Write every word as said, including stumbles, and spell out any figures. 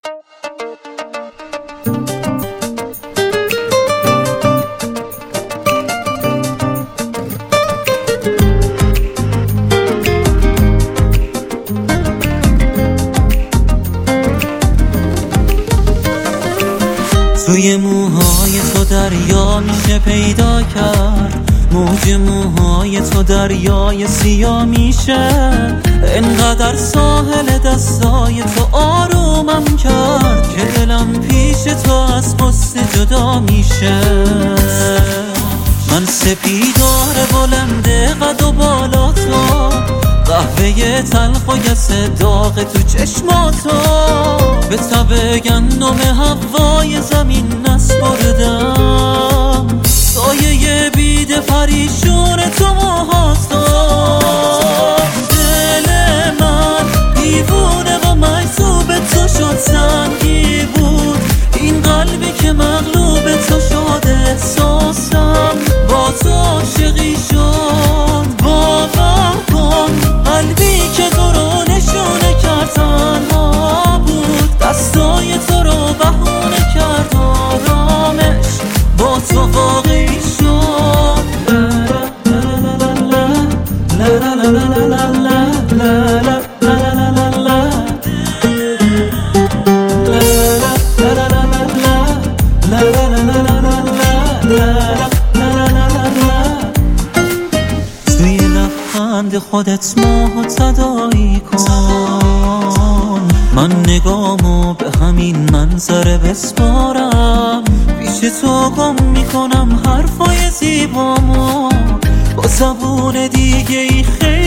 توی موهای تو دریا میشه پیدا کرد، موج موهای تو دریای سیاه میشه. انقدر ساحل دستای تو آرومم کرد که دلم پیش تو از غصه جدا میشه. من سپیدار بلند قد و بالا تو، قهوه تلخ و گس داغ تو چشماتو، به تب گندم هوای زمین نسپردم، سایه بید پریشون تو موهاتو. دل من دیوونه و مجذوب تو شد، سنگی بود این قلبی که مغلوب تو شد. احساسم با تو عاشقی شد، باور کن قلبی که تو رو نشونه کرد تنها بود، دستای تو رو بهونه کرد، آرامش با تو واقعی شد. لا لا لا لا لا لا لا لا توی لبخند خودت ماهو تداعی کن، من نگامو به همین منظره بسپارم، پیش تو گم میکنم حرفای زیبامو با زبون دیگه ای خیلی